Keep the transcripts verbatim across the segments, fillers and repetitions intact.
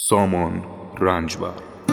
سامان رنجبر.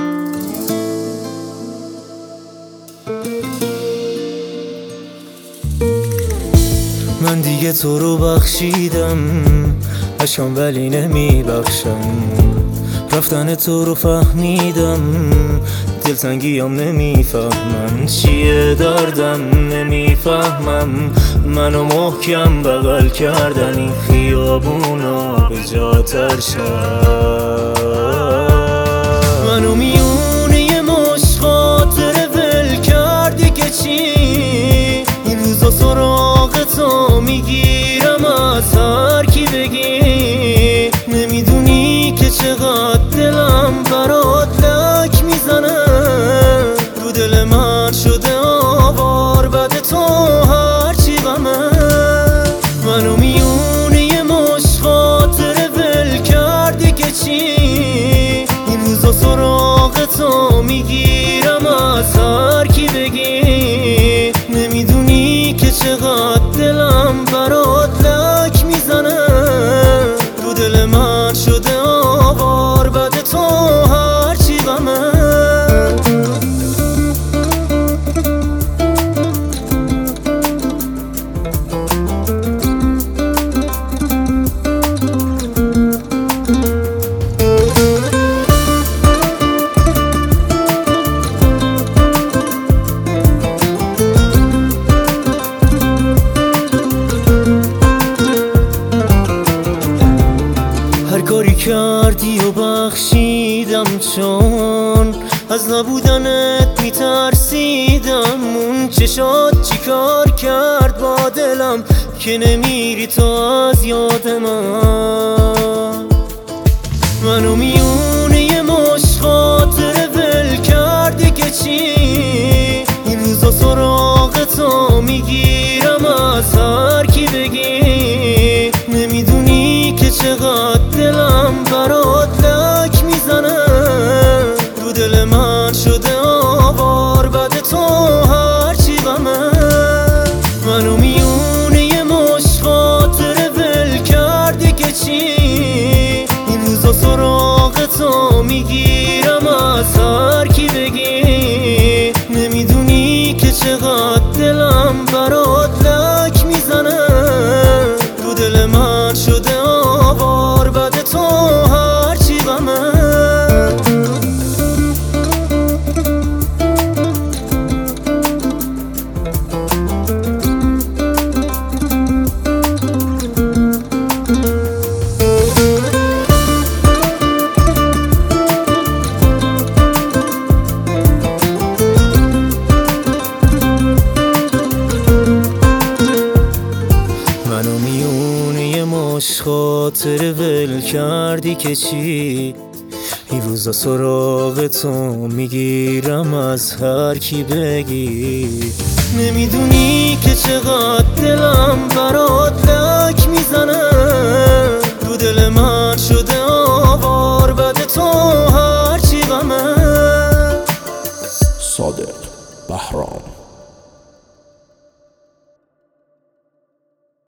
من دیگه تو رو بخشیدم، اشکام ولی نمی بخشم. رفتن تو رو فهمیدم، دلتنگیم نمیفهمم چیه دردم، نمیفهمم منو محکم بغل کردن این خیابونا به جا ترشم. منو میونه یه مش خاطره ول کردی که چی، این روزا سراغ تو میگیرم از هر کی بگی. نمیدونی که چقدر دلم برات لک میزنه، رو دل من شده آوار بعد تو هرچی غمه. منو میونه یه مش خاطره ول کردی که چی، این روزا سراغ تو میگیرم از هر کی بگی. نمیدونی که چقدر دلم برات لک میزنه، رو دل من شده آوار بعد تو هرچی غمه. هر کاری کردی و بخشیدم، چون از نبودنت میترسیدم. اون چشات چی کار کرد با دلم که نمیری تو از یاد من. منو میونه یه مش خاطره ول کردی که چی، این روزا سراغ تو میگیرم از هر کی بگی. نمیدونی که چقدر دلم برات لک میزنه، رو دل من شده آوار بعد تو هرچی غمه. منو میونه یه مش خاطره ول کردی که چی، این روزا سراغ تو میگیرم از هر کی بگی. نمیدونی که چقدر دلم برات لک میزنه، رو دل من شده آوار بعد تو هرچی غمه. منو میونه یه مش خاطره ول کردی که چی، این روزا سراغ تو میگیرم از هر کی بگی. نمیدونی که چقدر دلم برات لک میزنه،